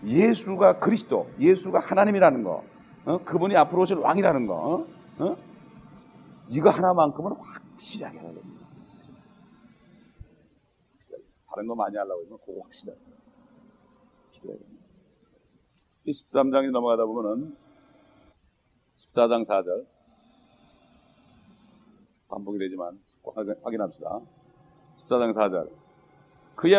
예수가 그리스도, 예수가 하나님이라는 거, 그분이 앞으로 오실 왕이라는 거, 이거 하나만큼은 확실히 하게 해야 됩니다. 다른 거 많이 하려고 하면 그거 확실하게 기도해야 됩니다. 이 13장에 넘어가다 보면은 14장 4절 반복이 되지만 확인합시다. 14장 4절 그의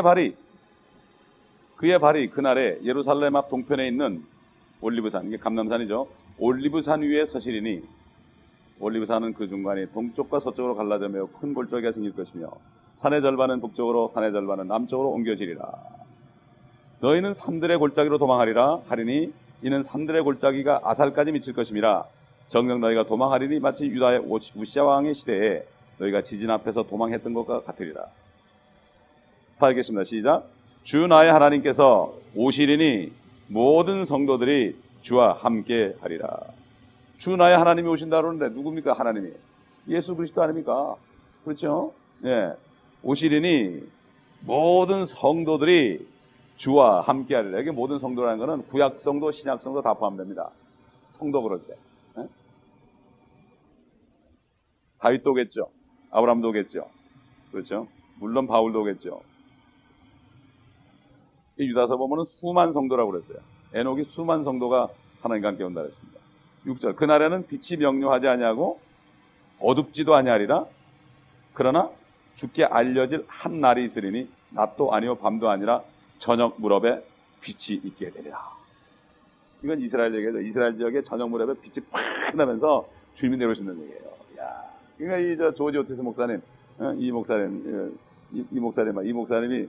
발이 그날에 예루살렘 앞 동편에 있는 올리브산, 이게 감람산이죠. 올리브산 위에 서시리니 올리브산은 그 중간이 동쪽과 서쪽으로 갈라져 매우 큰 골짜기가 생길 것이며 산의 절반은 북쪽으로 산의 절반은 남쪽으로 옮겨지리라. 너희는 산들의 골짜기로 도망하리라 하리니 이는 산들의 골짜기가 아살까지 미칠 것임이라. 정녕 너희가 도망하리니 마치 유다의 우시아 왕의 시대에 너희가 지진 앞에서 도망했던 것과 같으리라. 하겠습니다. 시작. 주 나의 하나님께서 오시리니 모든 성도들이 주와 함께 하리라. 주 나의 하나님이 오신다 그러는데 누굽니까? 하나님이 예수 그리스도 아닙니까? 그렇죠? 예. 오시리니 모든 성도들이 주와 함께 하리라. 이게 모든 성도라는 것은 구약 성도, 신약 성도 다 포함됩니다. 성도 그럴 때. 예? 다윗도 오겠죠. 아브라함도 오겠죠. 그렇죠? 물론 바울도 오겠죠. 유다서 보면은 수만 성도라고 그랬어요. 에녹이 수만 성도가 하나님과 함께 온다 그랬습니다. 6절 그날에는 빛이 명료하지 아니하고 어둡지도 아니하리라. 그러나 주께 알려질 한 날이 있으리니 낮도 아니요 밤도 아니라 저녁 무렵에 빛이 있게 되리라. 이건 이스라엘 얘기죠. 이스라엘 지역에 저녁 무렵에 빛이 팍 나면서 주님이 내려오신다는 얘기예요. 야, 그러니까 이 조지 오티스 목사님, 이 목사님이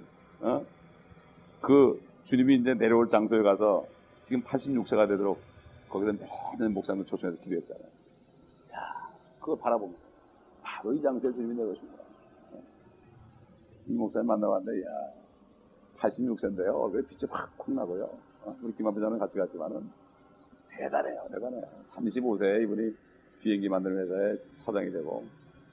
그 주님이 이제 내려올 장소에 가서 지금 86세가 되도록 거기서 매년 목사님을 초청해서 기도했잖아요. 야, 그거 바라보면 바로 이 장소에 주님이 내려오신 거야. 이 목사님 만나봤는데, 야, 86세인데요. 왜 빛이 확 나고요. 우리 김아버지는 같이 갔지만은 대단해요. 35세에 이분이 비행기 만드는 회사에 사장이 되고,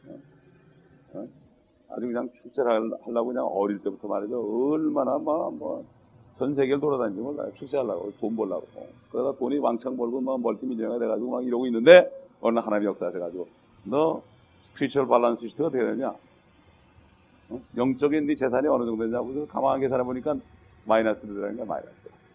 아주 그냥 출세를 하려고 그냥 어릴 때부터 말이죠. 얼마나 전 세계를 돌아다니지 몰라요. 출세하려고, 돈 벌려고. 그러다 돈이 왕창 벌고 멀티밀리언가 돼가지고 막 이러고 있는데 어느 날 하나님이 역사하셔가지고 너 스피리추얼 밸런스 시트가 어떻게 되냐? 영적인 네 재산이 어느 정도 되냐고. 그래서 가만히 계산해 보니까 마이너스 되더라니까 마이너스.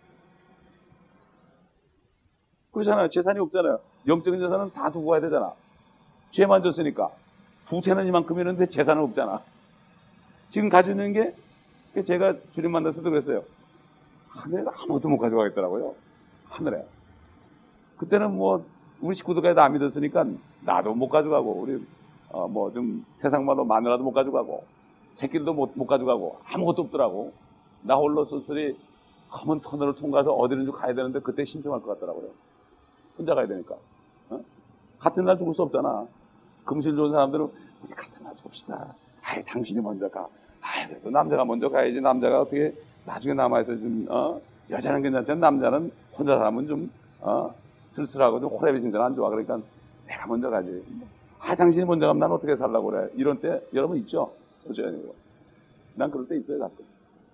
그렇잖아요. 재산이 없잖아요. 영적인 재산은 다 두고 가야 되잖아. 죄만 졌으니까. 부채는 이만큼이었는데 재산은 없잖아. 지금 가지고 있는 게 제가 주님 만났을 때 그랬어요. 하늘에 아무것도 못 가져가겠더라고요. 하늘에. 그때는 우리 식구들까지 다 믿었으니까 나도 못 가져가고 우리 좀 세상 말로 마누라도 못 가져가고 새끼들도 못 가져가고 아무것도 없더라고. 나 홀로 쓸쓸히 검은 터널을 통과해서 어디든지 가야 되는데 그때 심심할 것 같더라고요. 혼자 가야 되니까. 같은 날 죽을 수 없잖아. 금실 좋은 사람들은 우리 같은 날 죽읍시다. 아이, 당신이 먼저 가. 아이, 그래도 남자가 먼저 가야지. 남자가 어떻게 나중에 남아있어 좀, 여자는 괜찮지만 남자는 혼자 살면 좀, 쓸쓸하고 좀 호래비신전 안 좋아. 그러니까 내가 먼저 가지. 아, 당신이 먼저 가면 난 어떻게 살라고 그래. 이런 때 여러분 있죠? 그렇죠? 난 그럴 때 있어요, 가끔.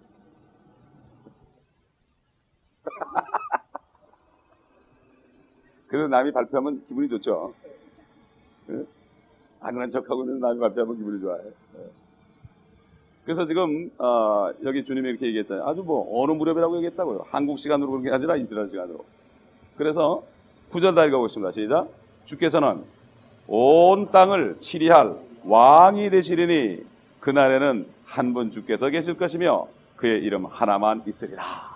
그래서 남이 발표하면 기분이 좋죠. 안 그런 척하고 있는 남이 발표하면 기분이 좋아요. 그래서 지금 여기 주님이 이렇게 얘기했잖아요. 아주 어느 무렵이라고 얘기했다고요. 한국 시간으로 그런 게 아니라 이스라엘 시간으로. 그래서 9절 다 읽어보겠습니다. 시작. 주께서는 온 땅을 치리할 왕이 되시리니 그날에는 한 분 주께서 계실 것이며 그의 이름 하나만 있으리라.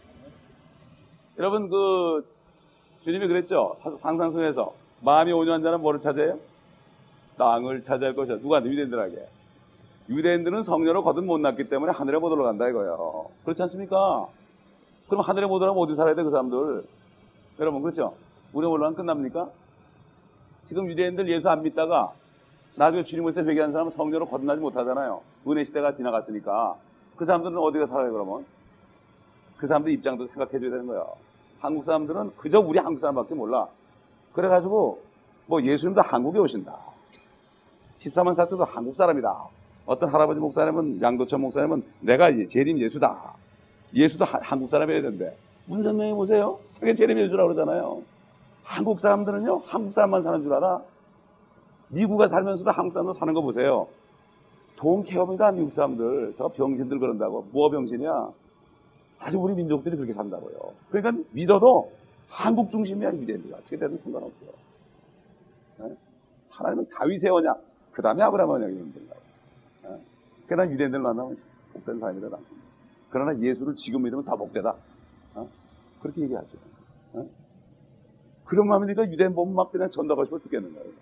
여러분 주님이 그랬죠. 상상 속에서 마음이 온유한 자는 뭐를 찾아요? 땅을 차지할 것이야. 누가 유대인들에게. 유대인들은 성령을 거듭 못 났기 때문에 하늘에 못 올라간다 이거예요. 그렇지 않습니까? 그럼 하늘에 못 올라가면 어디 살아야 돼, 그 사람들? 여러분, 그렇죠? 우리 올라가면 끝납니까? 지금 유대인들 예수 안 믿다가 나중에 주님 올 때 회개하는 사람은 성령으로 거듭나지 못하잖아요. 은혜 시대가 지나갔으니까. 그 사람들은 어디가 살아요, 그러면? 그 사람들 입장도 생각해 줘야 되는 거예요. 한국 사람들은 그저 우리 한국 사람밖에 몰라. 그래가지고 예수님도 한국에 오신다. 14만 사도도 한국 사람이다. 어떤 할아버지 목사님은, 양도천 목사님은 내가 재림 예수다. 예수도 한국 사람이어야 된대. 문선명이 보세요. 자기 재림예수라고 그러잖아요. 한국 사람들은요, 한국 사람만 사는 줄 알아. 미국에 살면서도 한국 사람들 사는 거 보세요. 돈 케어입니다, 미국 사람들. 저 병신들 그런다고. 뭐가 병신이야? 사실 우리 민족들이 그렇게 산다고요. 그러니까 믿어도 한국 중심이야, 유대인들. 어떻게 되든 상관없어요. 네? 하나님은 다윗의 언약, 그 다음에 아브라함의 언약이 된다고. 네? 그러나 유대인들 만나면 복된 삶이다, 당신. 그러나 예수를 지금 믿으면 다 복되다. 그렇게 얘기하죠. 그런 마음이니까 유대인 보면 막 그냥 전도하고 싶어 죽겠는 거예요.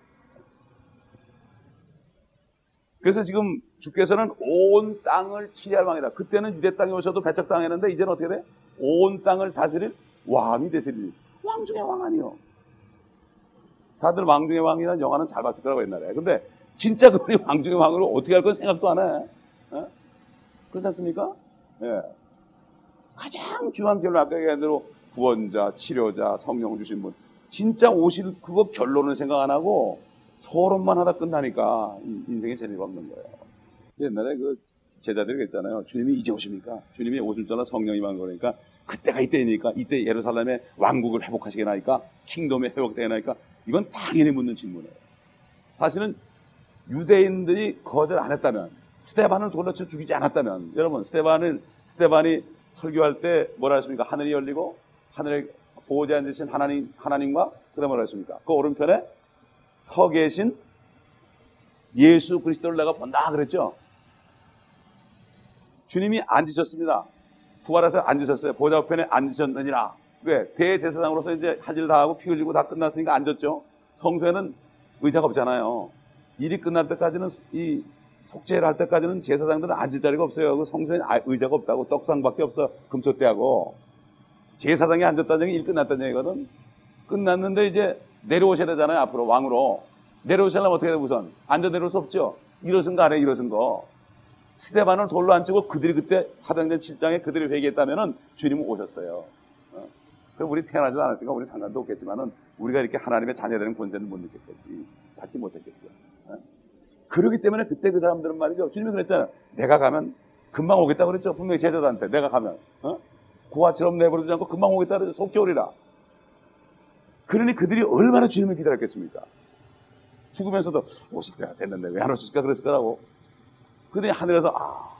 그래서 지금 주께서는 온 땅을 치리할 왕이다. 그때는 유대 땅에 오셔도 배척당했는데 이제는 어떻게 돼? 온 땅을 다스릴 왕이 되시리니. 왕 중의 왕 아니요. 다들 왕 중의 왕이라는 영화는 잘 봤을 거라고 옛날에. 근데 진짜 그분이 왕 중의 왕으로 어떻게 할 건 생각도 안 해. 그렇지 않습니까? 예. 가장 중요한 결론, 아까 얘기한 대로 구원자, 치료자, 성령 주신 분. 진짜 오실 그거 결론을 생각 안 하고 서론만 하다 끝나니까 인생에 재미가 없는 거예요. 옛날에 그 제자들이 그랬잖아요. 주님이 이제 오십니까? 주님이 오실 때나 성령이 임한 거니까 그때가 이때이니까 이때 예루살렘의 왕국을 회복하시게나니까 킹덤이 회복되게나니까 이건 당연히 묻는 질문이에요. 사실은 유대인들이 거절 안 했다면, 스데반을 돌려쳐 죽이지 않았다면, 여러분 스데반이 설교할 때 뭐라 했습니까? 하늘이 열리고 하늘에 보호자 앉으신 하나님과 그다음에 뭐라 했습니까? 그 오른편에 서 계신 예수 그리스도를 내가 본다 그랬죠. 주님이 앉으셨습니다. 부활해서 앉으셨어요. 보좌 우편에 앉으셨느니라. 왜? 대제사장으로서 이제 할 일 다 하고 피 흘리고 다 끝났으니까 앉았죠. 성소에는 의자가 없잖아요. 일이 끝날 때까지는, 이 속죄를 할 때까지는 제사장들은 앉을 자리가 없어요. 그 성소에는 의자가 없다고. 떡상밖에 없어. 금솥대하고. 제사장이 앉았다는 얘기, 일 끝났다는 얘기거든. 끝났는데 이제 내려오셔야 되잖아요. 앞으로 왕으로. 내려오시려면 어떻게 해요? 우선 앉아 내려올 수 없죠. 일어선 거 아니에요. 일어선 거. 스데반을 돌로 앉히고 그들이 그때 사도행전 7장에 그들이 회개했다면은 주님은 오셨어요. 그럼 우리 태어나지도 않았으니까 우리 상관도 없겠지만은 우리가 이렇게 하나님의 자녀되는 권세는 못 느꼈겠지. 받지 못했겠죠. 그렇기 때문에 그때 그 사람들은 말이죠. 주님이 그랬잖아요. 내가 가면 금방 오겠다고 그랬죠. 분명히 제자들한테 내가 가면 고아처럼 내버려두지 않고 금방 오겠다 그랬죠. 속히 오리라. 그러니 그들이 얼마나 주님을 기다렸겠습니까? 죽으면서도 오실 때가 됐는데 왜 안 오실까 그랬을 거라고. 그들이 하늘에서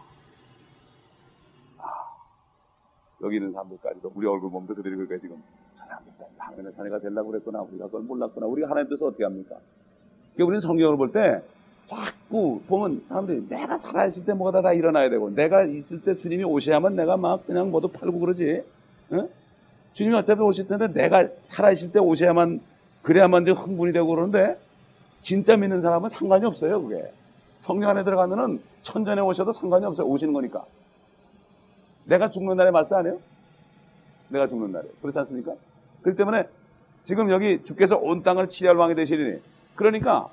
여기 있는 사람들까지도 우리 얼굴 보면서 그들이 그렇게 지금 저 사람들까지 하나님의 자녀가 되려고 그랬구나. 우리가 그걸 몰랐구나. 우리가 하나님 뜻을 어떻게 합니까? 그러니까 우리는 성경을 볼 때 자꾸 보면 사람들이 내가 살아있을 때 뭐가 다 일어나야 되고 내가 있을 때 주님이 오셔야만 내가 막 그냥 뭐도 팔고 그러지. 응? 주님이 어차피 오실 텐데 내가 살아있을 때 오셔야만 그래야만 이제 흥분이 되고 그러는데 진짜 믿는 사람은 상관이 없어요. 그게. 성령 안에 들어가면은 천전에 오셔도 상관이 없어요. 오시는 거니까. 내가 죽는 날에 말씀 안 해요? 내가 죽는 날에. 그렇지 않습니까? 그렇기 때문에 지금 여기 주께서 온 땅을 치리할 왕이 되시리니. 그러니까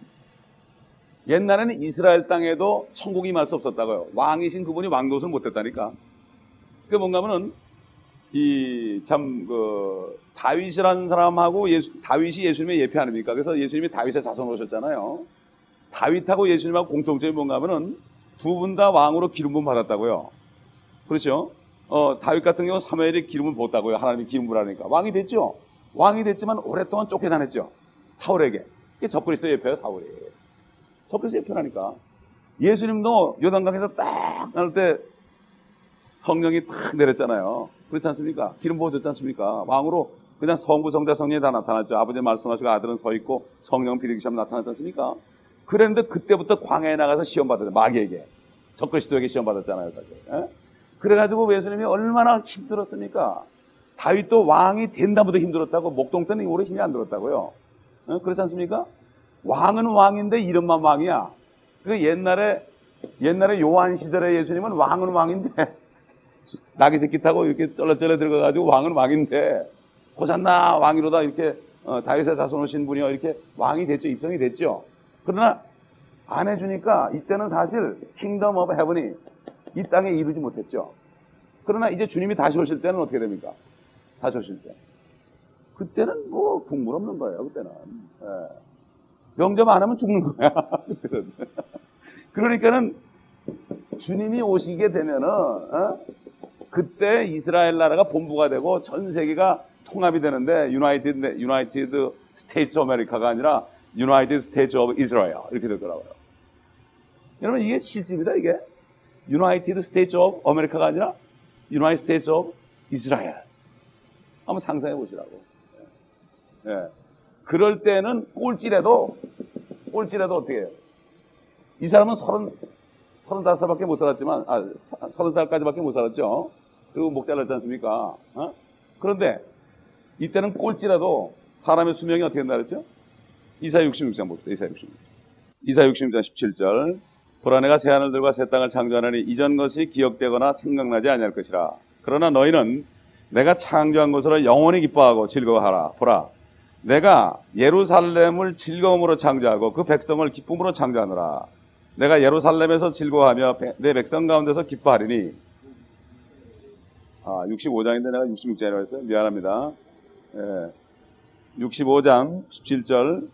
옛날에는 이스라엘 땅에도 천국이 임할 수 없었다고요. 왕이신 그분이 왕노릇을 못했다니까. 그게 뭔가 하면은 다윗이라는 사람하고 다윗이 예수님의 예표 아닙니까? 그래서 예수님이 다윗의 자손으로 오셨잖아요. 다윗하고 예수님하고 공통점이 뭔가 하면은 두 분 다 왕으로 기름 부음 받았다고요. 그렇죠? 다윗 같은 경우 사무엘이 기름을 부었다고요. 하나님이 기름 부으라니까. 왕이 됐죠? 왕이 됐지만 오랫동안 쫓겨다녔죠. 사울에게. 이게 적그리스도 예표예요, 사울이. 적그리스도 예표라니까. 예수님도 요단강에서 딱 나올 때 성령이 딱 내렸잖아요. 그렇지 않습니까? 기름 부어줬지 않습니까? 왕으로 그냥 성부, 성자, 성령이 다 나타났죠. 아버지 말씀하시고 아들은 서 있고 성령 비리기시험 나타났지 않습니까? 그랬는데 그때부터 광야에 나가서 시험 받았죠. 마귀에게. 적그리스도에게 시험 받았잖아요, 사실. 에? 그래가지고 예수님이 얼마나 힘들었습니까? 다윗도 왕이 된다부터 힘들었다고. 목동 때는 오래 힘이 안 들었다고요. 그렇지 않습니까? 왕은 왕인데 이름만 왕이야. 그 옛날에 요한 시절에 예수님은 왕은 왕인데 나귀 새끼 타고 이렇게 쩔렁쩔렁 들어가가지고 왕은 왕인데 호산나 왕이로다 이렇게 다윗의 자손 오신 분이요 이렇게 왕이 됐죠. 입성이 됐죠. 그러나 안 해주니까 이때는 사실 킹덤 오브 헤븐이 이 땅에 이루지 못했죠. 그러나 이제 주님이 다시 오실 때는 어떻게 됩니까? 다시 오실 때. 그때는 뭐 국물 없는 거예요. 그때는. 영접 안 하면 죽는 거야. 그때는. 그러니까는 주님이 오시게 되면은 그때 이스라엘 나라가 본부가 되고 전 세계가 통합이 되는데 유나이티드 스테이츠 오브 아메리카가 아니라 유나이티드 스테이츠 오브 이스라엘 이렇게 되더라고요. 여러분 이게 실질입니다. 이게 유나이티드 스테이츠 오브 아메리카가 아니라 유나이티드 스테이츠 오브 이스라엘. 한번 상상해 보시라고. 예. 그럴 때는 꼴찌라도 어떻게 해요? 이 사람은 35살밖에 못 살았지만, 30살까지밖에 못 살았죠. 그리고 목 잘랐지 않습니까? 그런데 이때는 꼴찌라도 사람의 수명이 어떻게 된다 그랬죠? 이사야 66장 봅시다. 이사야 66장 17절. 보라 내가 새 하늘들과 새 땅을 창조하노니 이전 것이 기억되거나 생각나지 아니할 것이라. 그러나 너희는 내가 창조한 것으로 영원히 기뻐하고 즐거워하라. 보라 내가 예루살렘을 즐거움으로 창조하고 그 백성을 기쁨으로 창조하노라. 내가 예루살렘에서 즐거워하며 내 백성 가운데서 기뻐하리니. 65장인데 내가 66장이라고 했어요. 미안합니다. 65장 17절.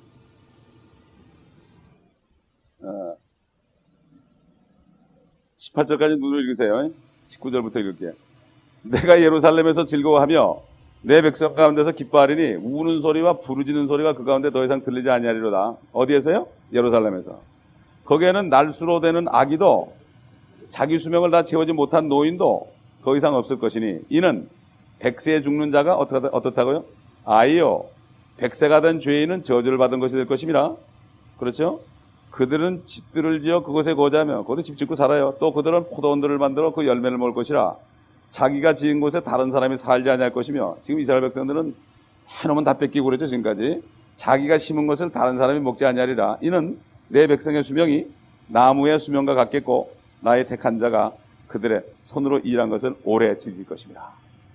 18절까지 눈을 읽으세요. 19절부터 읽을게요. 내가 예루살렘에서 즐거워하며 내 백성 가운데서 기뻐하리니 우는 소리와 부르짖는 소리가 그 가운데 더 이상 들리지 아니하리로다. 어디에서요? 예루살렘에서. 거기에는 날수로 되는 아기도 자기 수명을 다 채우지 못한 노인도 더 이상 없을 것이니 이는 백세에 죽는 자가 어떻다고요? 아이요 백세가 된 죄인은 저주를 받은 것이 될 것임이라. 그렇죠? 그들은 집들을 지어 그곳에 거주하며 거기도 집 짓고 살아요. 또 그들은 포도원들을 만들어 그 열매를 먹을 것이라. 자기가 지은 곳에 다른 사람이 살지 아니할 것이며. 지금 이스라엘 백성들은 해놓으면 다 뺏기고 그랬죠. 지금까지. 자기가 심은 것을 다른 사람이 먹지 아니하리라. 이는 내 백성의 수명이 나무의 수명과 같겠고 나의 택한 자가 그들의 손으로 일한 것을 오래 즐길 것입니다.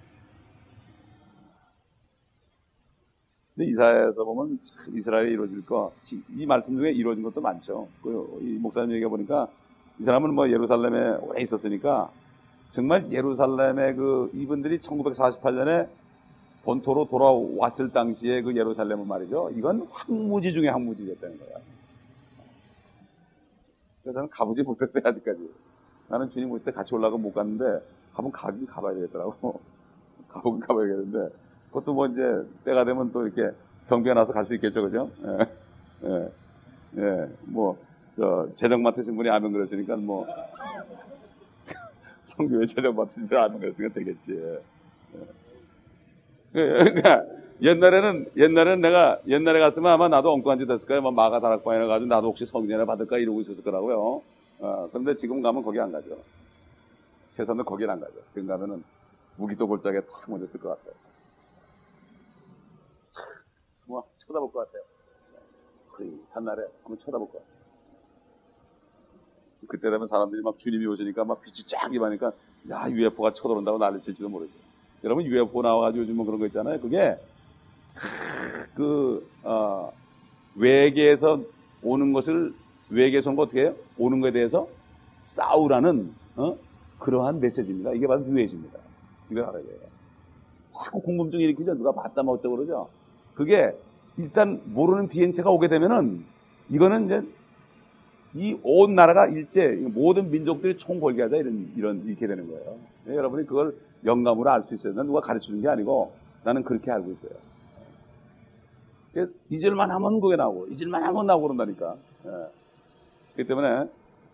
근데 이사야에서 보면 이스라엘이 이루어질 거, 이 말씀 중에 이루어진 것도 많죠. 이 목사님 얘기해 보니까 이 사람은 뭐 예루살렘에 오래 있었으니까 정말 예루살렘에 이분들이 1948년에 본토로 돌아왔을 당시에 그 예루살렘은 말이죠. 이건 황무지 중에 황무지였다는 거야. 그래서 저는 가보지 못했어요, 아직까지. 나는 주님 오실 때 같이 올라가 못 갔는데, 한번 가긴 가봐야 되겠더라고. 가보긴 가봐야겠는데, 그것도 뭐 이제, 때가 되면 또 이렇게 경비가 나서 갈 수 있겠죠, 그죠? 재정 맡으신 분이 아멘 그러시니까 뭐, 성교회 재정 맡으신 분이 아멘 그러시니까 되겠지. 그러니까, 옛날에 갔으면 아마 나도 엉뚱한 짓 했을 거예요. 마가 다락방에 가가지고 나도 혹시 성전에 받을까 이러고 있었을 거라고요. 그런데 지금 가면 거기 안 가죠. 최소한 거기는 안 가죠. 지금 가면은 무기도 골짜기에 탁 먼저 쓸 것 같아요. 뭐, 쳐다볼 것 같아요. 한날에 한번 쳐다볼 것 같아요. 그때 되면 사람들이 막 주님이 오시니까 막 빛이 쫙 임하니까, 야, UFO가 쳐들어온다고 난리 칠지도 모르죠. 여러분, UFO 나와가지고 요즘 뭐 그런 거 있잖아요. 그게, 외계에서 오는 것을, 외계에서 온 거 어떻게 해요? 오는 것에 대해서 싸우라는, 그러한 메시지입니다. 이게 바로 뉴에이지입니다. 이걸 알아야 돼요. 자꾸 궁금증 일으키죠. 누가 봤다 뭐 어쩌고 그러죠. 그게, 일단 모르는 비행체가 오게 되면은, 이거는 이제, 이 온 나라가 일제, 모든 민족들이 총 걸게 하자, 이렇게 되는 거예요. 네, 여러분이 그걸 영감으로 알 수 있어요. 난 누가 가르쳐 준 게 아니고, 나는 그렇게 알고 있어요. 잊을만 하면 그게 나오고, 잊을만 하면 나오고 그런다니까. 예. 그렇기 때문에,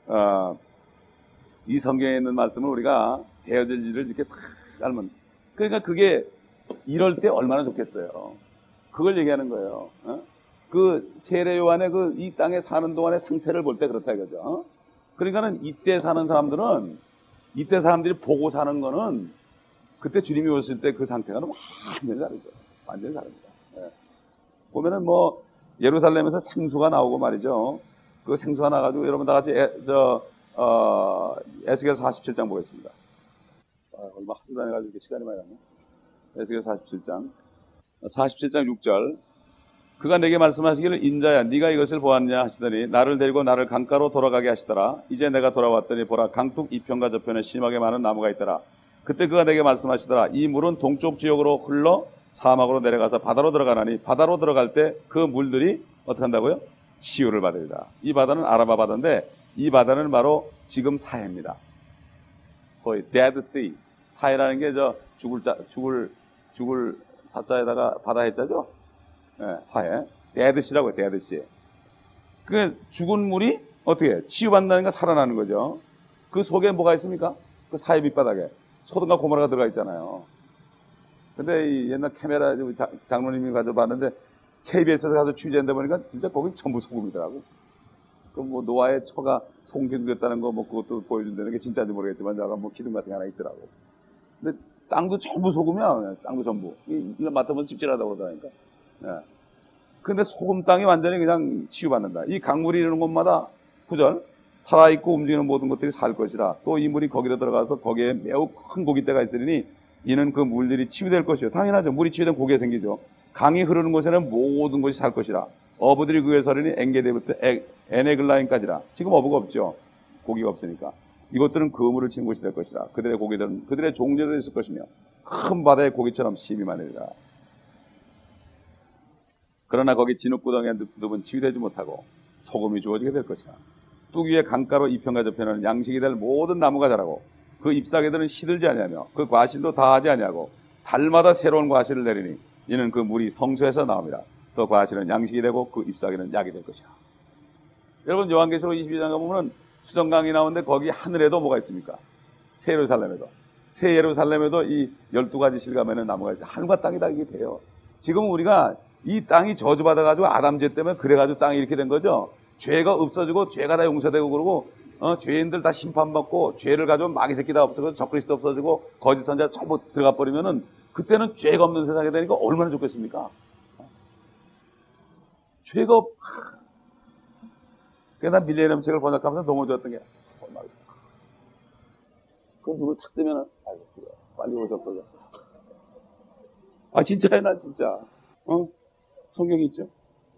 이 성경에 있는 말씀을 우리가 되어질 일을 이렇게 탁 알면, 그러니까 그게 이럴 때 얼마나 좋겠어요. 그걸 얘기하는 거예요. 그 세례 요한의 이 땅에 사는 동안의 상태를 볼 때 그렇다 이거죠. 그러니까는 이때 사는 사람들은, 이때 사람들이 보고 사는 거는 그때 주님이 오실 때 그 상태가는 완전히 다르죠. 완전히 다릅니다. 예. 보면은 뭐 예루살렘에서 생수가 나오고 말이죠. 그 생수가 나가지고 여러분 다 같이 에스겔 47장 보겠습니다. 얼마 하도 다녀가지고 이렇게 시간이 많이 가네. 에스겔 47장 6절. 그가 내게 말씀하시기를 인자야 네가 이것을 보았냐 하시더니 나를 데리고 나를 강가로 돌아가게 하시더라. 이제 내가 돌아왔더니 보라 강둑 이편과 저편에 심하게 많은 나무가 있더라. 그때 그가 내게 말씀하시더라. 이 물은 동쪽 지역으로 흘러 사막으로 내려가서 바다로 들어가나니 바다로 들어갈 때 그 물들이 어떻게 한다고요? 치유를 받으리라. 이 바다는 아라바 바다인데 이 바다는 바로 지금 사해입니다. 소위 Dead Sea. 사해라는 게 죽을 사자에다가 바다 해자죠? 네, 사해. 데드시라고 해요, 데드시. 그 죽은 물이 어떻게 치유받는다니까 살아나는 거죠. 그 속에 뭐가 있습니까? 그 사해 밑바닥에 소금과 고무라가 들어가 있잖아요. 근데 이 옛날 카메라 장로님이 가져봤는데 KBS에서 가서 취재한다 보니까 진짜 거기 전부 소금이더라고. 그 뭐 노아의 처가 송기둥됐다는 거 뭐 그것도 보여준다는 게 진짜인지 모르겠지만 내가 뭐 기둥 같은 게 하나 있더라고. 근데 땅도 전부 소금이야. 땅도 전부. 이거 맡아보면 찝찝하다고 그러다니까. 예. 근데 소금 땅이 완전히 그냥 치유받는다. 이 강물이 이르는 곳마다 구절 살아있고 움직이는 모든 것들이 살 것이라. 또 이 물이 거기로 들어가서 거기에 매우 큰 고깃대가 있으리니 이는 그 물들이 치유될 것이요. 당연하죠. 물이 치유된 고기가 생기죠. 강이 흐르는 곳에는 모든 것이 살 것이라. 어부들이 그에 서리니 엔게데부터 에네글라인까지라. 지금 어부가 없죠. 고기가 없으니까. 이것들은 그물을 친 곳이 될 것이라. 그들의 고기들은 그들의 종류로 있을 것이며 큰 바다의 고기처럼 심이 많으리라. 그러나 거기 진흙구덩이에 늪은 치유되지 못하고 소금이 주어지게 될 것이라. 뚝 위에 강가로 이편과 저편은 양식이 될 모든 나무가 자라고 그 잎사귀들은 시들지 아니하며 그 과실도 다하지 아니하고 달마다 새로운 과실을 내리니 이는 그 물이 성소에서 나옵니다. 또 과실은 양식이 되고 그 잎사귀는 약이 될 것이라. 여러분 요한계시록 22장 가보면 수정강이 나오는데 거기 하늘에도 뭐가 있습니까? 새 예루살렘에도 이 12가지 실감에는 나무가 있어요. 하늘과 땅이 다 이게 돼요. 지금 우리가 이 땅이 저주받아가지고 아담죄 때문에 그래가지고 땅이 이렇게 된 거죠. 죄가 없어지고 죄가 다 용서되고 그러고 죄인들 다 심판받고 죄를 가지고 마귀 새끼 다 없어지고 적그리스도 없어지고 거짓 선자 전부 들어가 버리면은 그때는 죄가 없는 세상이 되니까 얼마나 좋겠습니까? 죄가 없. 그래서 난 밀레니엄 책을 번역하면서 너무 좋았던 게 그 누굴 탁 뜨면은 아이고 빨리 오셨거든. 아 진짜야 나 진짜. 성경이 있죠.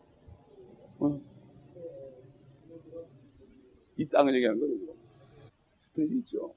이 땅을 얘기하는 거예요. 스피릿이 있죠.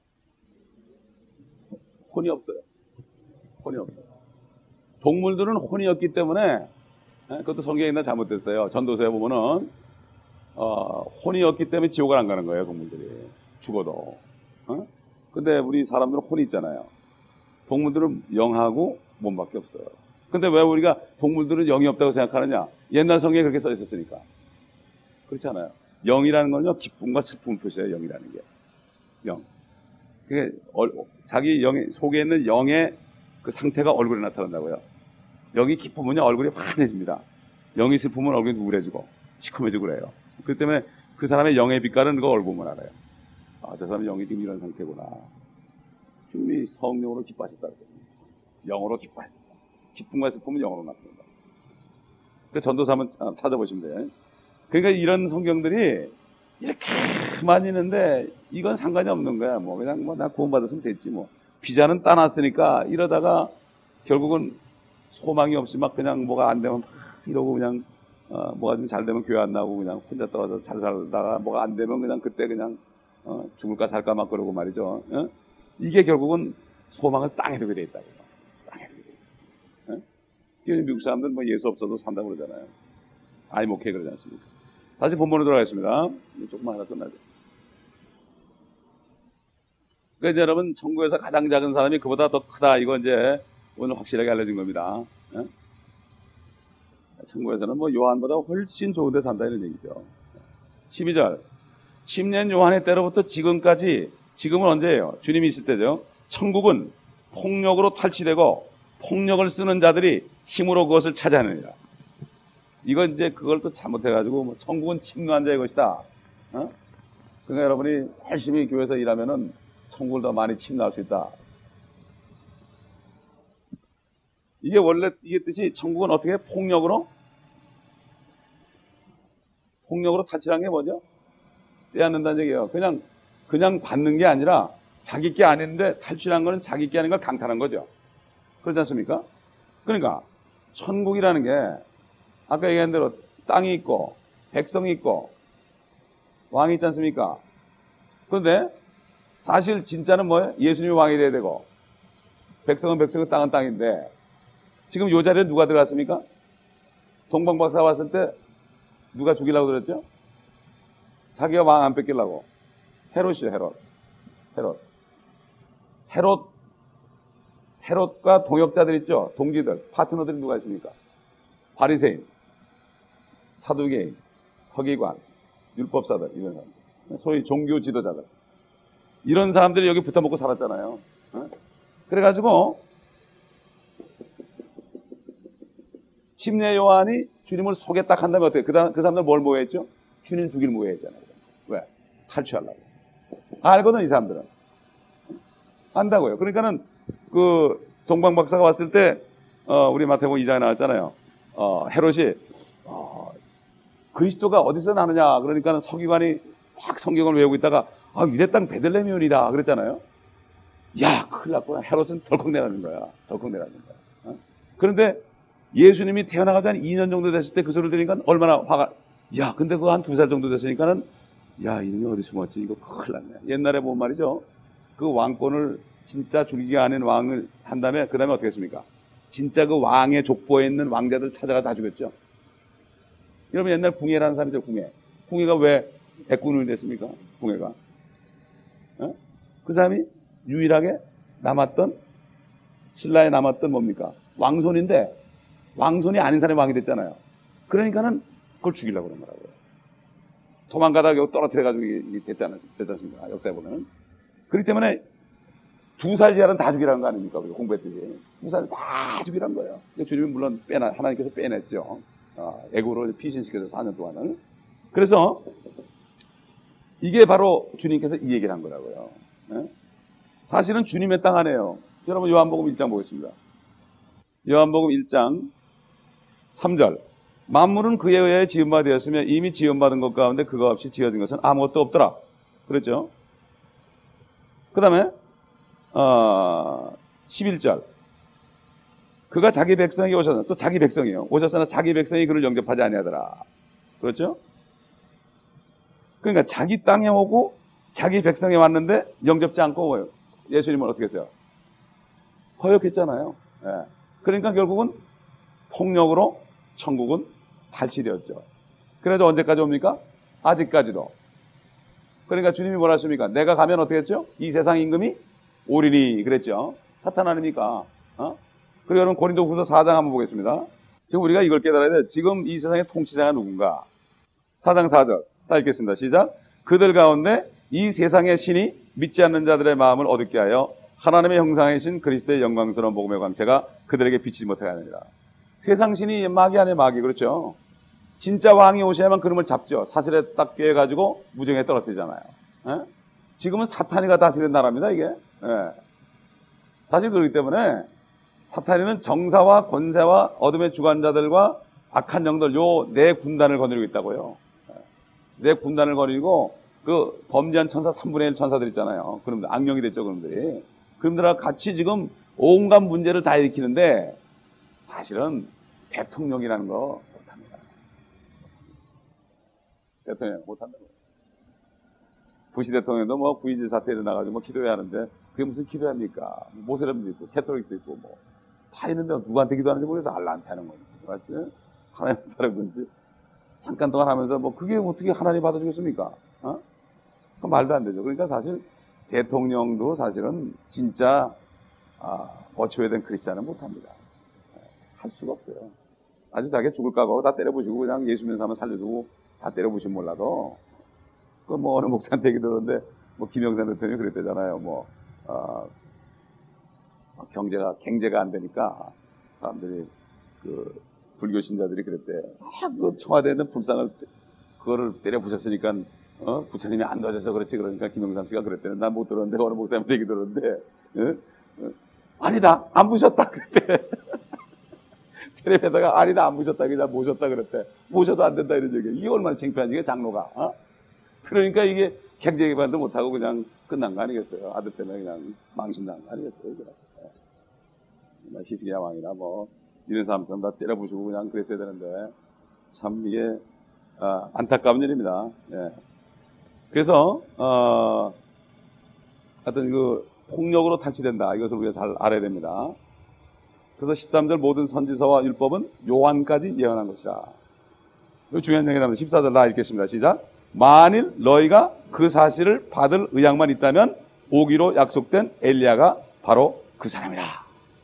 혼이 없어요. 혼이 없어요. 동물들은 혼이 없기 때문에 그것도 성경에 나 잘못됐어요. 전도서에 보면은 혼이 없기 때문에 지옥을 안 가는 거예요. 동물들이 죽어도. 근데 우리 사람들은 혼이 있잖아요. 동물들은 영하고 몸밖에 없어요. 근데 왜 우리가 동물들은 영이 없다고 생각하느냐? 옛날 성경에 그렇게 써 있었으니까. 그렇지 않아요. 영이라는 건요, 기쁨과 슬픔을 표시해요, 영이라는 게. 영. 그게, 자기 속에 있는 영의 그 상태가 얼굴에 나타난다고요. 영이 기쁘면요, 얼굴이 환해집니다. 영이 슬프면 얼굴이 우울해지고, 시커매지고 그래요. 그렇기 때문에 그 사람의 영의 빛깔은 그거 얼굴 보면 알아요. 아, 저 사람 영이 지금 이런 상태구나. 주님이 성령으로 기뻐하셨다. 영으로 기뻐하셨다. 기쁨과 슬픔은 영으로 나타난다. 그 전도서 한번 찾아보시면 돼요. 그러니까 이런 성경들이 이렇게 많이 있는데 이건 상관이 없는 거야. 뭐 그냥 나 구원받았으면 됐지 뭐. 비자는 따놨으니까 이러다가 결국은 소망이 없이 막 그냥 뭐가 안 되면 막 이러고 그냥 뭐가 좀 잘 되면 교회 안 나오고 그냥 혼자 떨어져 잘 살다가 뭐가 안 되면 그냥 그때 그냥 죽을까 살까 막 그러고 말이죠. 이게 결국은 소망을 땅에 두게 돼 있다. 땅에 두게 돼 있어. 미국 사람들 뭐 예수 없어도 산다고 그러잖아요. 아이 목회 그러지 않습니까? 다시 본문으로 들어가겠습니다. 조금만 하다 끝나죠. 그러니까 이제 여러분 천국에서 가장 작은 사람이 그보다 더 크다. 이거 이제 오늘 확실하게 알려진 겁니다. 천국에서는 뭐 요한보다 훨씬 좋은 데 산다 이런 얘기죠. 12절 10년 요한의 때로부터 지금까지, 지금은 언제예요? 주님이 있을 때죠. 천국은 폭력으로 탈취되고 폭력을 쓰는 자들이 힘으로 그것을 차지하느니라. 이건 이제 그걸 또 잘못해가지고 뭐 천국은 침노한 자의 것이다. 그러니까 여러분이 열심히 교회에서 일하면은 천국을 더 많이 침노할 수 있다. 이게 원래 이게 뜻이 천국은 어떻게 폭력으로 탈취한 게 뭐죠? 빼앗는다는 얘기예요. 그냥 받는 게 아니라 자기 게 아닌데 탈취한 거는 자기 게 아닌 걸 강탈한 거죠. 그렇지 않습니까? 그러니까 천국이라는 게 아까 얘기한 대로 땅이 있고 백성이 있고 왕이 있지 않습니까? 그런데 사실 진짜는 뭐예요? 예수님이 왕이 돼야 되고 백성은 백성이고 땅은 땅인데 지금 이 자리에 누가 들어갔습니까? 동방박사 왔을 때 누가 죽이려고 그랬죠? 자기가 왕 안 뺏기려고. 헤롯이죠, 헤롯. 헤롯과 동역자들 있죠. 동지들, 파트너들이 누가 있습니까? 바리새인, 사두개인, 서기관, 율법사들, 이런 사람들. 소위 종교 지도자들. 이런 사람들이 여기 붙어 먹고 살았잖아요. 그래가지고 침례 요한이 주님을 속에 딱 한다면 어때요? 그 사람들 뭘 모여했죠? 주님 죽일 모여했잖아요. 왜? 탈취하려고. 알거든, 이 사람들은. 안다고요. 그러니까는 그 동방 박사가 왔을 때 우리 마태복음 2장에 나왔잖아요. 헤롯이 그리스도가 어디서 나느냐 그러니까는 서기관이 딱 성경을 외우고 있다가 유대 땅 베들레헴이다 그랬잖아요. 야, 큰일 났구나. 헤롯은 덜컥 내라는 거야. 덜컥 내라는 거야. 그런데 예수님이 태어나가지 한 2년 정도 됐을 때 그 소리를 들으니까 얼마나 화가, 야, 근데 그거 한 2살 정도 됐으니까는, 야, 이놈이 어디 숨었지? 이거 큰일 났네. 옛날에 본 말이죠. 그 왕권을 진짜 줄기가 아닌 왕을 한 다음에, 그 다음에 어떻게 했습니까? 진짜 그 왕의 족보에 있는 왕자들 찾아가 다 죽였죠. 여러분 옛날 궁예라는 사람이죠, 궁예. 궁예가 왜 백군이 됐습니까? 궁예가. 그 사람이 유일하게 남았던, 신라에 남았던 뭡니까? 왕손인데, 왕손이 아닌 사람이 왕이 됐잖아요. 그러니까는 그걸 죽이려고 그런 거라고요. 도망가다가 여기 떨어뜨려가지고 됐지 않습니까? 역사에 보면은. 그렇기 때문에 2살 이하는 다 죽이라는 거 아닙니까? 우리가 공부했듯이. 2살 다 죽이라는 거예요. 주님이 물론 하나님께서 빼냈죠. 애고로 피신시켜서 4년 동안은. 그래서 이게 바로 주님께서 이 얘기를 한 거라고요. 사실은 주님의 땅 안에요. 여러분 요한복음 1장 보겠습니다. 요한복음 1장 3절. 만물은 그에 의해 지음바 되었으며 이미 지음받은 것 가운데 그거 없이 지어진 것은 아무것도 없더라. 그랬죠? 그 다음에 11절. 그가 자기 백성에게 오셨으나, 또 자기 백성이에요. 오셨으나 자기 백성이 그를 영접하지 아니하더라. 그렇죠? 그러니까 자기 땅에 오고 자기 백성에 왔는데 영접지 않고 예수님은 어떻게 했어요? 허역했잖아요. 예. 그러니까 결국은 폭력으로 천국은 탈취되었죠. 그래서 언제까지 옵니까? 아직까지도. 그러니까 주님이 뭐라 했습니까? 내가 가면 어떻게 했죠? 이 세상 임금이 오리니 그랬죠. 사탄 아닙니까? 그리고 여러분 고린도후서 4장 한번 보겠습니다. 지금 우리가 이걸 깨달아야 돼. 지금 이 세상의 통치자가 누군가? 4장 4절 다 읽겠습니다. 시작. 그들 가운데 이 세상의 신이 믿지 않는 자들의 마음을 어둡게 하여 하나님의 형상이신 그리스도의 영광스러운 복음의 광채가 그들에게 비치지 못하게 하느니라. 세상 신이 마귀 아니에요, 마귀. 그렇죠? 진짜 왕이 오셔야만 그놈을 잡죠. 사슬에 딱 꿰가지고 무정에 떨어뜨리잖아요. 에? 지금은 사탄이가 다스리는 나라입니다, 이게. 예. 사실 그렇기 때문에 사탄이는 정사와 권세와 어둠의 주관자들과 악한 영들 요 네 군단을 거느리고 있다고요. 네 군단을 거느리고 그 범죄한 천사 3분의 1 천사들 있잖아요. 그놈들 악령이 됐죠, 그놈들이. 그놈들하고 같이 지금 온갖 문제를 다 일으키는데 사실은 대통령이라는 거 못합니다. 대통령 못한다고. 부시 대통령도 뭐 부인질 사태 일어나가지고 뭐 기도해야 하는데 그게 무슨 기도합니까? 모세람도 있고 캐톨릭도 있고 뭐 다 있는데 누구한테 기도하는지 모르겠어. 알라한테 하는 거지. 맞지? 하나님 따르는 건지 잠깐 동안 하면서 뭐 그게 어떻게 하나님 받아주겠습니까? 그 말도 안 되죠. 그러니까 사실 대통령도 사실은 진짜 거쳐야 된 크리스찬은 못합니다. 할 수가 없어요. 아주 자기가 죽을 각오하고 다 때려부시고 그냥 예수 믿는 사람은 살려주고 다 때려부시면 몰라도 그 뭐 어느 목사한테 얘기 들었는데 뭐 김영삼 대통령이 그랬대잖아요. 뭐 경제가 안 되니까 사람들이 그 불교 신자들이 그랬대. 그 청와대에 있는 불상을 그거를 때려부셨으니까 부처님이 안 도와줘서 그렇지. 그러니까 김영삼 씨가 그랬대요. 난 못 들었는데 어느 목사한테 얘기 들었는데 아니다 안 부셨다 그랬대. 텔레비에다가 아니다 안 부셨다 그냥 모셨다 그랬대. 모셔도 안 된다 이런 얘기. 이게 얼마나 창피한 얘기야 장로가. 그러니까 이게 경제 기반도 못하고 그냥 끝난 거 아니겠어요. 아들 때문에 그냥 망신당한 거 아니겠어요. 히스기야 왕이나 뭐 이런 사람처럼 다 때려부시고 그냥 그랬어야 되는데 참 이게 안타까운 일입니다. 예. 그래서 하여튼 그 폭력으로 탈취된다. 이것을 우리가 잘 알아야 됩니다. 그래서 13절 모든 선지서와 율법은 요한까지 예언한 것이라. 이거 중요한 얘기랍니다. 14절 나 읽겠습니다. 시작. 만일 너희가 그 사실을 받을 의향만 있다면 오기로 약속된 엘리야가 바로 그 사람이라.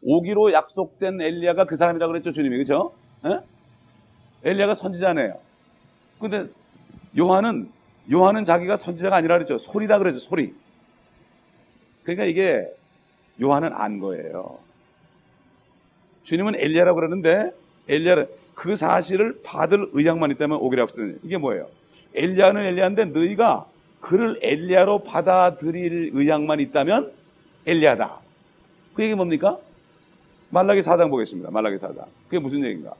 오기로 약속된 엘리야가 그 사람이라고 그랬죠, 주님이. 그죠? 엘리야가 선지자네요. 근데 요한은 자기가 선지자가 아니라 그랬죠. 소리다 그랬죠, 소리. 그러니까 이게 요한은 안 거예요. 주님은 엘리야라고 그러는데 엘리야는 그 사실을 받을 의향만 있다면 오기로 약속된 이게 뭐예요? 엘리야는 엘리야인데 너희가 그를 엘리야로 받아들일 의향만 있다면 엘리야다. 그 얘기 뭡니까? 말라기 4장 보겠습니다. 말라기 4장. 그게 무슨 얘기인가?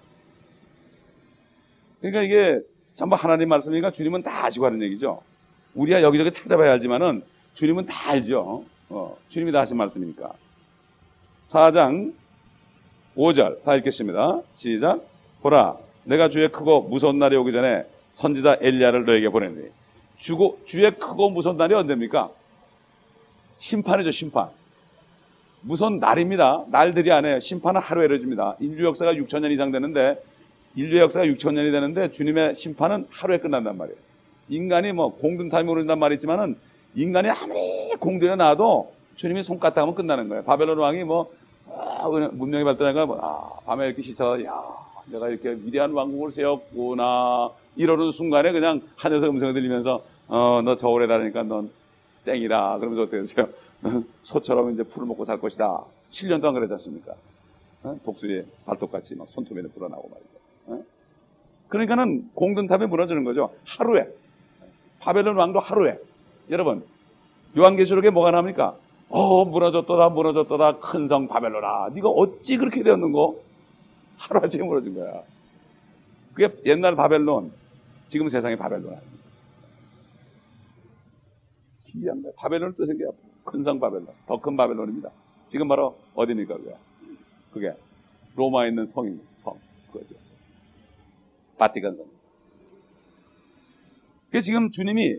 그러니까 이게 전부 하나님 말씀이니까 주님은 다 아시고 하는 얘기죠. 우리가 여기저기 찾아봐야 알지만은 주님은 다 알죠. 주님이 다 하신 말씀이니까. 4장 5절 다 읽겠습니다. 시작. 보라, 내가 주의 크고 무서운 날이 오기 전에 선지자 엘리야를 너에게 보내니. 주의 크고 무서운 날이 언제입니까? 심판이죠, 심판. 무서운 날입니다. 날들이 아니에요. 심판은 하루에 이루어집니다. 인류 역사가 6,000년 이상 되는데, 인류의 역사가 6,000년이 되는데 주님의 심판은 하루에 끝난단 말이에요. 인간이 뭐 공든타임이 오른단 말이 있지만은 인간이 아무리 공들여 놔도 주님이 손가락 하면 끝나는 거예요. 바벨론 왕이 문명이 발달하니까 밤에 이렇게 씻어, 야, 내가 이렇게 위대한 왕국을 세웠구나 이러는 순간에 그냥 하늘에서 음성이 들리면서 너 저울에 다니니까 넌 땡이다. 그러면서 어떻게 되세요? 소처럼 이제 풀을 먹고 살 것이다. 7년 동안 그러지 않습니까? 독수리 발톱같이 막 손톱에 불어나고 말이죠. 그러니까는 공든탑이 무너지는 거죠. 하루에. 바벨론 왕도 하루에. 여러분, 요한계시록에 뭐가 나옵니까? 무너졌도다 큰 성 바벨론아. 네가 어찌 그렇게 되었는고? 하루아침에 무너진 거야. 그게 옛날 바벨론, 지금 세상의 바벨론 아닙니다. 기이한 거야. 바벨론을 뜻은 게 큰 성 바벨론, 더 큰 바벨론입니다. 지금 바로 어디입니까? 그게 로마에 있는 성, 그거죠. 바티칸 성. 그게 지금 주님이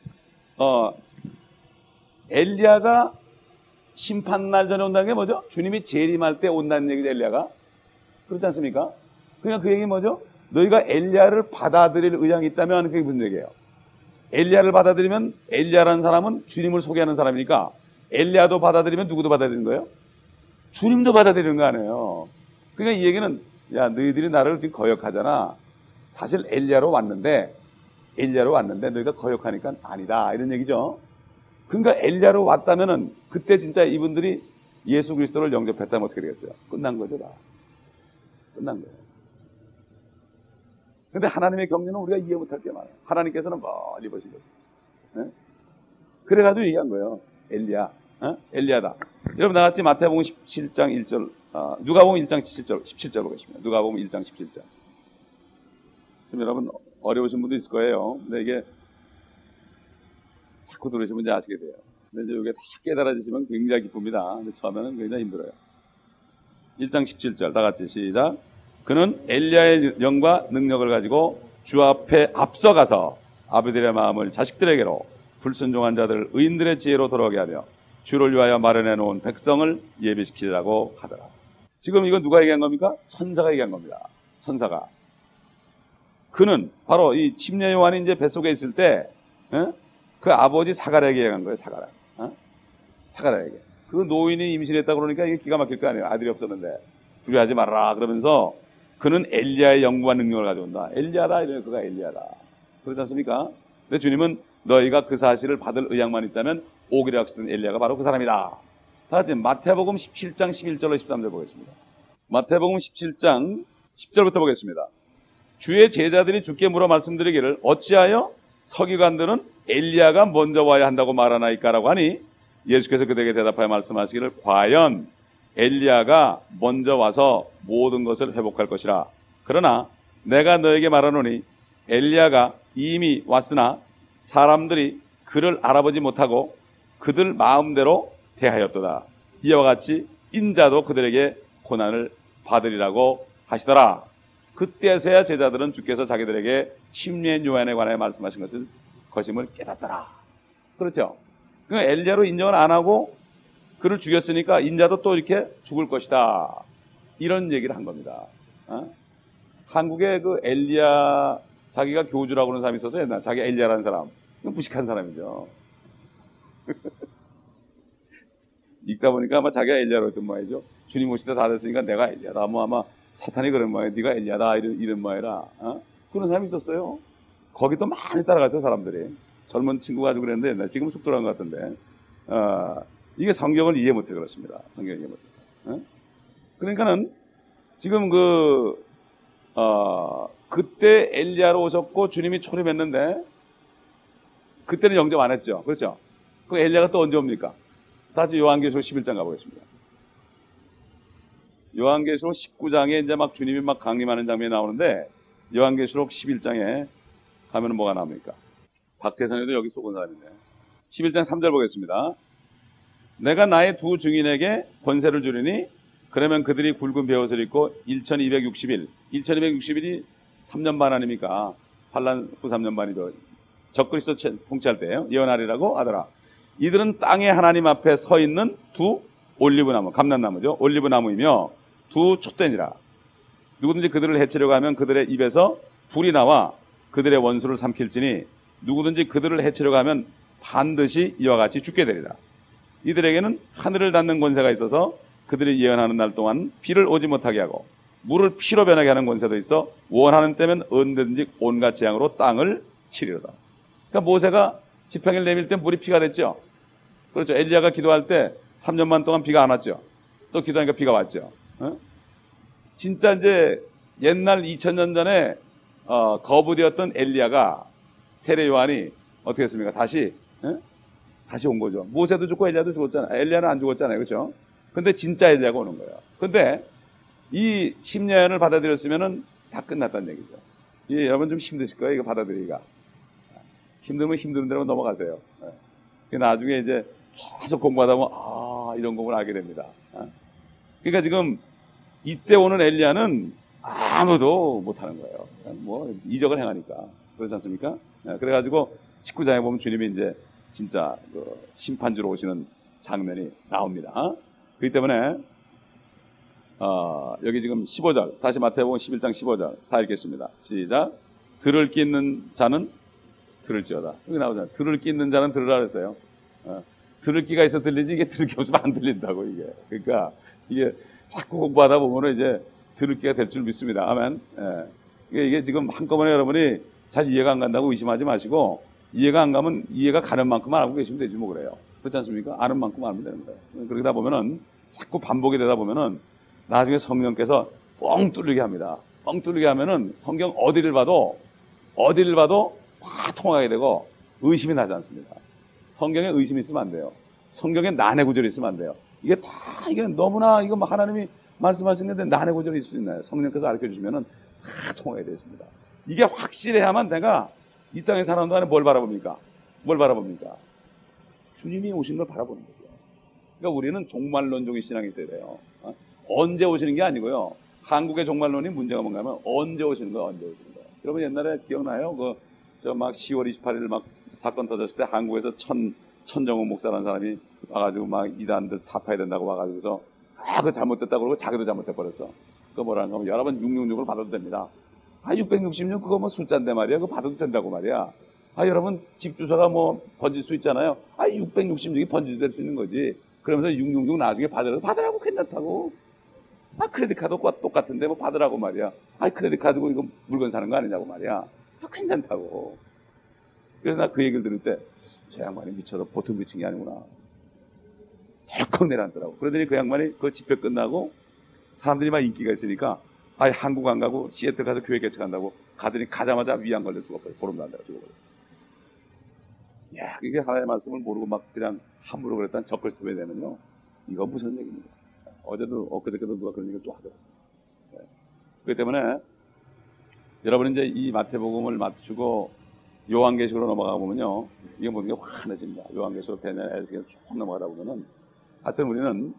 엘리야가 심판날 전에 온다는 게 뭐죠? 주님이 재림할 때 온다는 얘기죠, 엘리야가. 그렇지 않습니까? 그러니까 그 얘기 뭐죠? 너희가 엘리야를 받아들일 의향이 있다면 그게 무슨 얘기예요? 엘리야를 받아들이면 엘리야라는 사람은 주님을 소개하는 사람이니까 엘리야도 받아들이면 누구도 받아들이는 거예요? 주님도 받아들이는 거 아니에요. 그러니까 이 얘기는 야, 너희들이 나를 지금 거역하잖아. 사실 엘리야로 왔는데 너희가 거역하니까 아니다. 이런 얘기죠. 그러니까 엘리야로 왔다면은 그때 진짜 이분들이 예수 그리스도를 영접했다면 어떻게 되겠어요? 끝난 거죠, 다. 끝난 거예요. 근데 하나님의 경륜은 우리가 이해 못할 게 많아요. 하나님께서는 멀리 보신 거죠. 네? 그래가지고 얘기한 거예요. 엘리야다. 여러분 나같이 마태복음 17장 1절, 누가복음 1장 17절 보겠습니다. 누가복음 1장 17절. 지금 여러분 어려우신 분도 있을 거예요. 근데 이게 자꾸 들으시면 이제 아시게 돼요. 근데 이제 이게 다 깨달아지시면 굉장히 기쁩니다. 근데 처음에는 굉장히 힘들어요. 1장 17절 다 같이 시작. 그는 엘리야의 영과 능력을 가지고 주 앞에 앞서가서 아버지의 마음을 자식들에게로 불순종한 자들을 의인들의 지혜로 돌아오게 하며 주를 위하여 마련해 놓은 백성을 예비시키라고 하더라. 지금 이건 누가 얘기한 겁니까? 천사가 얘기한 겁니다. 천사가. 그는 바로 이 침례 요한이 이제 뱃속에 있을 때 그 아버지 사가랴에게 얘기한 거예요. 사가랴에게. 그 노인이 임신했다고 그러니까 이게 기가 막힐 거 아니에요. 아들이 없었는데 두려워하지 말아라 그러면서 그는 엘리야의 영과 능력을 가져온다. 엘리야다 이러면 그가 엘리야다. 그렇지 않습니까? 근데 주님은 너희가 그 사실을 받을 의향만 있다면 오기로 약속된 엘리야가 바로 그 사람이다. 다 같이 마태복음 17장 11절로 13절 보겠습니다. 마태복음 17장 10절부터 보겠습니다. 주의 제자들이 주께 물어 말씀드리기를 어찌하여 서기관들은 엘리야가 먼저 와야 한다고 말하나이까라고 하니 예수께서 그들에게 대답하여 말씀하시기를 과연 엘리야가 먼저 와서 모든 것을 회복할 것이라. 그러나 내가 너에게 말하노니 엘리야가 이미 왔으나 사람들이 그를 알아보지 못하고 그들 마음대로 대하였도다. 이와 같이 인자도 그들에게 고난을 받으리라고 하시더라. 그때서야 제자들은 주께서 자기들에게 침례 요한에 관하여 말씀하신 것임을 깨닫더라. 그렇죠? 그러니까 엘리야로 인정을 안 하고 그를 죽였으니까 인자도 또 이렇게 죽을 것이다. 이런 얘기를 한 겁니다. 한국에 그 엘리야 자기가 교주라고 하는 사람이 있어서 옛날 자기가 엘리야라는 사람. 이건 무식한 사람이죠. 읽다 보니까 아마 자기가 엘리야로 했던 모양이죠. 주님 오실 때 다 됐으니까 내가 엘리야다. 뭐 아마 사탄이 그런 모양이야. 네가 엘리야다. 이런 모양이라. 그런 사람이 있었어요. 거기 또 많이 따라갔어요, 사람들이. 젊은 친구가 아주 그랬는데, 옛날 지금 쑥 들어간 것 같은데. 이게 성경을 이해 못해 그렇습니다. 성경을 이해 못해서. 그러니까는 지금 그때 엘리야로 오셨고 주님이 초림했는데 그때는 영접 안 했죠. 그렇죠? 그 엘리야가 또 언제 옵니까? 다시 요한계시록 11장 가보겠습니다. 요한계시록 19장에 이제 막 주님이 막 강림하는 장면이 나오는데 요한계시록 11장에 가면은 뭐가 나옵니까? 박태선에도 여기 쏘은 사람인데 11장 3절 보겠습니다. 내가 나의 두 증인에게 권세를 주리니 그러면 그들이 굵은 베옷을 입고 1260일이 3년 반 아닙니까? 환란 후 3년 반이죠. 적그리스도 통치할 때예요. 예언하리라고 하더라. 이들은 땅의 하나님 앞에 서 있는 두 올리브나무, 감람나무죠. 올리브나무이며 두 촛대니라. 누구든지 그들을 해치려고 하면 그들의 입에서 불이 나와 그들의 원수를 삼킬지니 누구든지 그들을 해치려고 하면 반드시 이와 같이 죽게 되리라. 이들에게는 하늘을 닫는 권세가 있어서 그들이 예언하는 날 동안 비를 오지 못하게 하고 물을 피로 변하게 하는 권세도 있어 원하는 때면 언제든지 온갖 재앙으로 땅을 치리로다. 그러니까 모세가 지팡이를 내밀 때 물이 피가 됐죠. 그렇죠. 엘리야가 기도할 때 3년만 동안 비가 안 왔죠. 또 기도하니까 비가 왔죠. 진짜 이제 옛날 2000년 전에 거부되었던 엘리야가 세례 요한이 어떻게 했습니까? 다시 온 거죠. 모세도 죽고 엘리야도 죽었잖아요. 엘리야는 안 죽었잖아요. 그렇죠? 근데 진짜 엘리야가 오는 거예요. 근데 이 심려연을 받아들였으면은 다 끝났다는 얘기죠. 여러분 좀 힘드실 거예요. 이거 받아들이기가. 힘들면 힘든 대로 넘어가세요. 나중에 이제 계속 공부하다 보면 이런 공부를 알게 됩니다. 그러니까 지금 이때 오는 엘리야는 아무도 못하는 거예요. 뭐 이적을 행하니까. 그렇지 않습니까? 그래가지고 19장에 보면 주님이 이제 진짜 심판주로 오시는 장면이 나옵니다. 그렇기 때문에 여기 지금 15절 다시 마태복음 11장 15절 다 읽겠습니다. 시작. 들을 끼 있는 자는 들을지어다. 여기 나오잖아요. 들을 끼 있는 자는 들으라 그랬어요. 들을 끼가 있어 들리지 이게 들을 게 없으면 안 들린다고 이게. 그러니까 이게 자꾸 공부하다 보면은 이제 들을 끼가 될 줄 믿습니다. 아멘. 이게 지금 한꺼번에 여러분이 잘 이해가 안 간다고 의심하지 마시고 이해가 안 가면 이해가 가는 만큼만 알고 계시면 되지 뭐 그래요. 그렇지 않습니까? 아는 만큼 알면 되는 거예요. 그러다 보면은 자꾸 반복이 되다 보면은 나중에 성령께서 뻥 뚫리게 합니다. 뻥 뚫리게 하면은 성경 어디를 봐도 다 통하게 되고 의심이 나지 않습니다. 성경에 의심이 있으면 안 돼요. 성경에 난해 구절이 있으면 안 돼요. 이게 너무나 이거 하나님이 말씀하시는데 난해 구절이 있을 수 있나요? 성령께서 가르쳐 주시면은 다 통하게 되어 있습니다. 이게 확실해야만 내가 이 땅에 사는 동안에 뭘 바라봅니까? 주님이 오신 걸 바라보는 거죠. 그러니까 우리는 종말론적인 신앙이 있어야 돼요. 언제 오시는 게 아니고요. 한국의 종말론이 문제가 뭔가 하면 언제 오시는 거예요. 여러분 옛날에 기억나요? 막 10월 28일 막 사건 터졌을 때 한국에서 천정호 목사라는 사람이 와가지고 막 이단들 타파해야 된다고 와가지고서 그 잘못됐다고 그러고 자기도 잘못해버렸어. 그거 뭐라는 거면 여러 번 666을 받아도 됩니다. 666 그거 뭐 숫자인데 말이야. 그거 받아도 된다고 말이야. 여러분 집 주소가 뭐 번질 수 있잖아요. 666이 번질될 수 있는 거지. 그러면서 666 나중에 받으라고 괜찮다고. 크레딧 카드가 똑같은데 뭐 받으라고 말이야. 크레딧 카드고 이거 물건 사는 거 아니냐고 말이야. 괜찮다고. 그래서 나 그 얘기를 들을 때 저 양반이 미쳐서 보통 미친 게 아니구나. 덜컥 내려앉더라고. 그러더니 그 양반이 그 집회 끝나고 사람들이 막 인기가 있으니까 한국 안 가고 시애틀 가서 교회 개척한다고 가더니 가자마자 위암 걸려 죽어버려. 보름도 안 되고 죽어버려. 이게 하나님의 말씀을 모르고 막 그냥 함부로 그랬다는 적그리스도에 되면요. 이거 무슨 얘기입니까? 엊그저께도 누가 그런 얘기를 또 하더라고요. 그렇기 때문에 여러분 이제 이 마태복음을 맞추고 요한계시록으로 넘어가 보면요. 이게 모든 게 환해집니다. 요한계시록 대년 에스겔 쭉 넘어가다 보면은 하여튼 우리는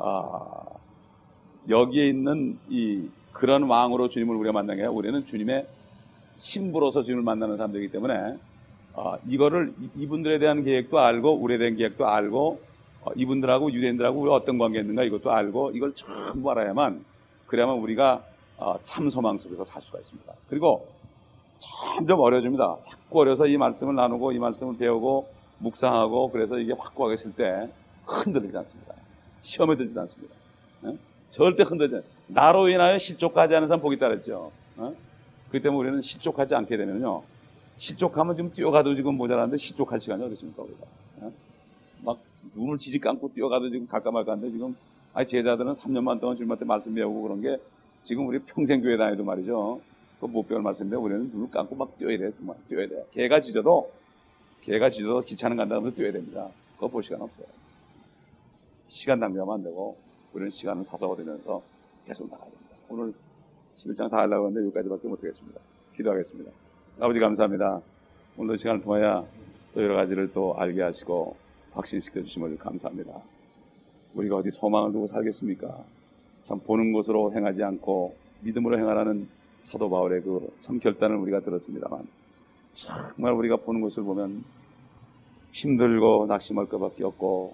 여기에 있는 그런 왕으로 주님을 우리가 만나게 아니라 우리는 주님의 신부로서 주님을 만나는 사람들이기 때문에 이거를 이분들에 대한 계획도 알고 우리에 대한 계획도 알고 이분들하고 유대인들하고 우리가 어떤 관계가 있는가 이것도 알고 이걸 전부 알아야만 그래야만 우리가 참 소망 속에서 살 수가 있습니다. 그리고 점점 어려집니다. 자꾸 어려서 이 말씀을 나누고 이 말씀을 배우고 묵상하고 그래서 이게 확고하게 있을 때 흔들리지 않습니다. 시험에 들지 않습니다. 절대 흔들지. 나로 인하여 실족하지 않은 사람 복이 있다 그랬죠. 그렇기 때문에 우리는 실족하지 않게 되면요. 실족하면 지금 뛰어가도 지금 모자라는데 실족할 시간이 어디 있습니까, 우리가? 막 눈을 지지 감고 뛰어가도 지금 갈까 말까 하는데 지금 제자들은 3년만 동안 주님한테 말씀 배우고 그런 게 지금 우리 평생 교회 다니도 말이죠. 그 못 배울 말씀인데 우리는 눈을 감고 막 뛰어야 돼. 정말 뛰어야 돼. 개가 짖어도 기차는 간다면서 뛰어야 됩니다. 그거 볼 시간 없어요. 시간 낭비하면 안 되고 우리는 시간을 사서거리면서 계속 나가야 됩니다. 오늘 11장 다 하려고 하는데 여기까지밖에 못하겠습니다. 기도하겠습니다. 아버지 감사합니다. 오늘 시간을 통하여 또 여러 가지를 또 알게 하시고 확신시켜 주심을 감사합니다. 우리가 어디 소망을 두고 살겠습니까? 참 보는 것으로 행하지 않고 믿음으로 행하라는 사도 바울의 그 참 결단을 우리가 들었습니다만 정말 우리가 보는 것을 보면 힘들고 낙심할 것밖에 없고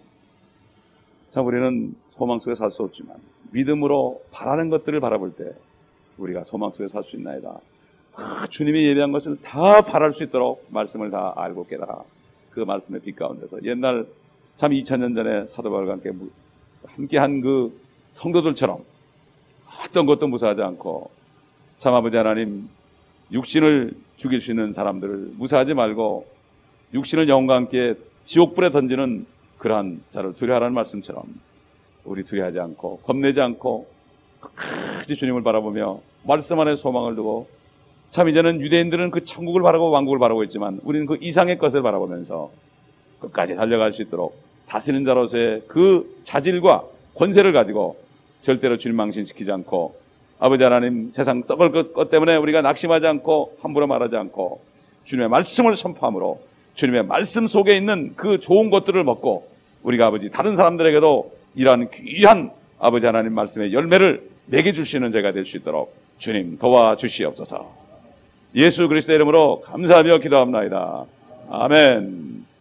참 우리는 소망 속에 살 수 없지만 믿음으로 바라는 것들을 바라볼 때 우리가 소망 속에 살 수 있나이다. 주님이 예비한 것을 다 바랄 수 있도록 말씀을 다 알고 깨달아 그 말씀의 빛 가운데서 옛날 참 2000년 전에 사도 바울과 함께한 그 성도들처럼 어떤 것도 무사하지 않고 참 아버지 하나님 육신을 죽일 수 있는 사람들을 무사하지 말고 육신을 영과 함께 지옥불에 던지는 그러한 자를 두려워하라는 말씀처럼 우리 두려워하지 않고 겁내지 않고 끝까지 주님을 바라보며 말씀 안에 소망을 두고 참 이제는 유대인들은 그 천국을 바라고 왕국을 바라고 있지만 우리는 그 이상의 것을 바라보면서 끝까지 달려갈 수 있도록 다스리는 자로서의 그 자질과 권세를 가지고 절대로 주님 망신시키지 않고 아버지 하나님 세상 썩을 것 때문에 우리가 낙심하지 않고 함부로 말하지 않고 주님의 말씀을 선포함으로 주님의 말씀 속에 있는 그 좋은 것들을 먹고 우리가 아버지 다른 사람들에게도 이러한 귀한 아버지 하나님 말씀의 열매를 매겨줄 수 있는 자가 될 수 있도록 주님 도와주시옵소서. 예수 그리스도의 이름으로 감사하며 기도합나이다. 아멘.